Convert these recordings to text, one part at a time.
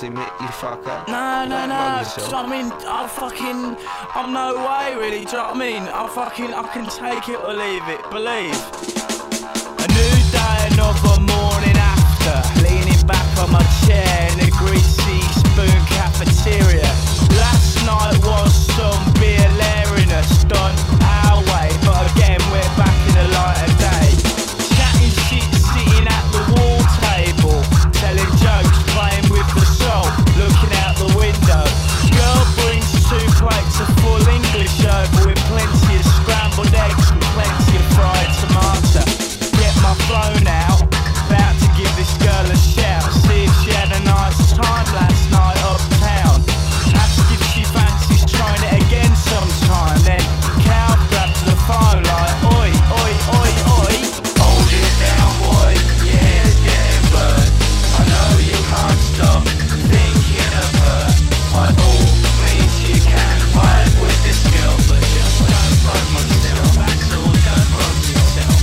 pussy, mate, you fucker. No, do you know what I mean? I'm no way really, do you know what I mean? I can take it or leave it, believe. A new day, another morning after, leaning back on my chair in a greasy spoon cafeteria. Last night was some beer hilarious done our way, but again we're back in the light of day. Chatting shit, sitting at the wall table, telling jokes, playing with the soul, looking out the window. Girl brings 2 plates of full English over with plenty of scrambled eggs and plenty of fried tomato. Get my phone out, about to give this girl a shout, see if she had a nice time last night uptown. Ask if she fancies trying it again sometime, then Cal grabs the phone like, oi, oi, oi, oi. Hold it down, boy, your hair's getting burnt. I know you can't stop thinking of her. By all means you can fight with this girl, but just don't run yourself. That's all, don't run yourself.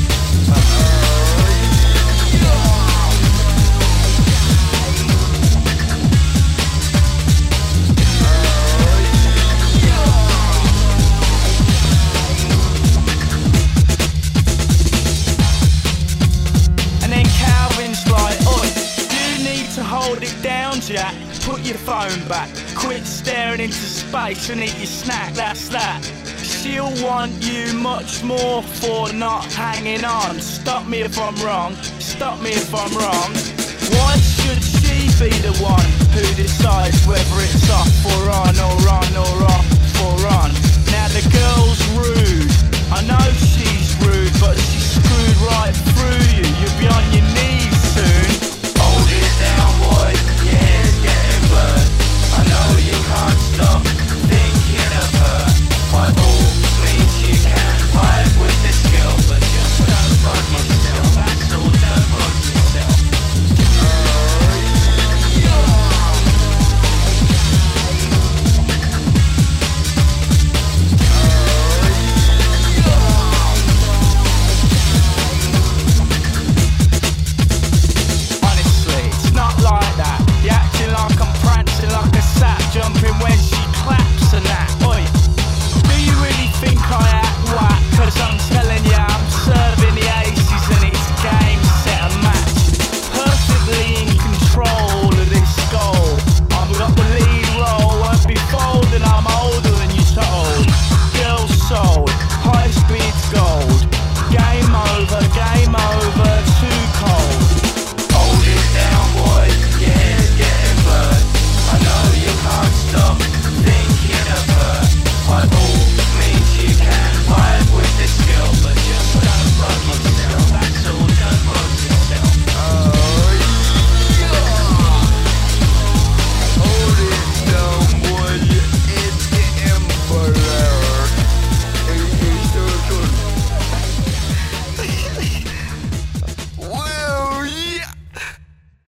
And then Calvin's like, oi, you need to hold it down, Jack. Put your phone back, quit staring into space and eat your snack, that's that. She'll want you much more for not hanging on. Stop me if I'm wrong, stop me if I'm wrong. Why should she be the one who decides whether it's off or on or on or off or on? Now the girl's rude, I know she's rude, but she's screwed right through you.